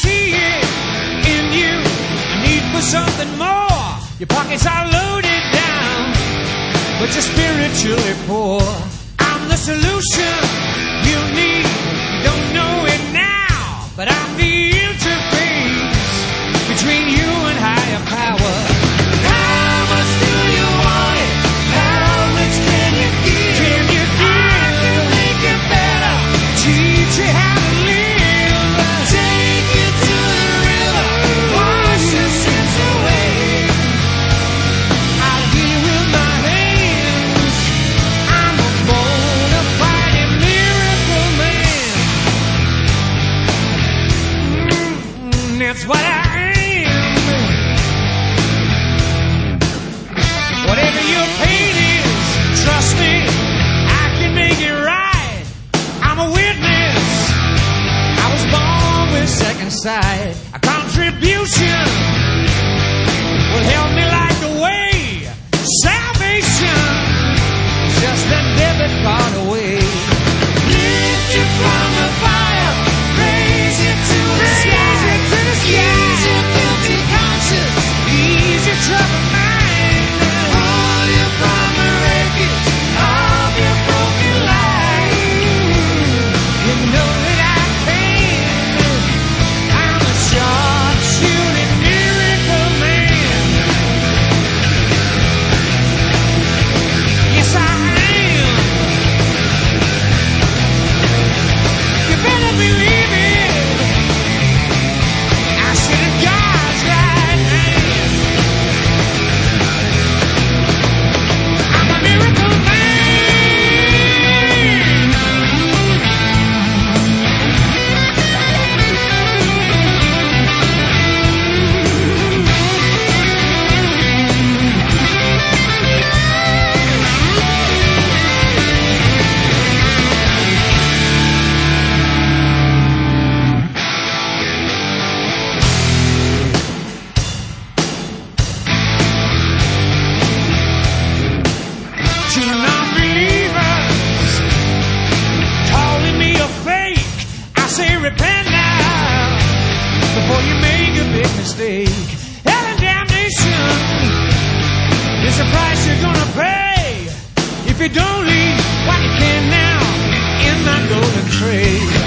see it in you, a need for something more. Your pockets are loaded down, but you're spiritually poor. I'm the solution you need. You don't know it now, but I'm the interface between you and higher power. How much do you want it? How much can you give? Can you give? I can make it better. Teach you how to live. Take you to the river. Wash your sins away. I'll give you my hands. I'm a bona fide miracle man. That's what I am. Whatever your pain is, trust me, I can make it right. I'm a witness. I was born with second sight. A contribution will help me light the way. Salvation is just a debit card away. Lift you from the fire, raise you to the sky. Ease your guilty conscience, ease your troubled mind. Hold you from the wreckage of your broken life. You know that I can. I'm a sharpshooting miracle man. Yes, I am. You better believe it. I should have God's right hand. I'm a miracle man. To non-believers calling me a fake, I say repent now before you make a big mistake. Hell and damnation is the price you're gonna pay if you don't leave what you can now in my golden tray.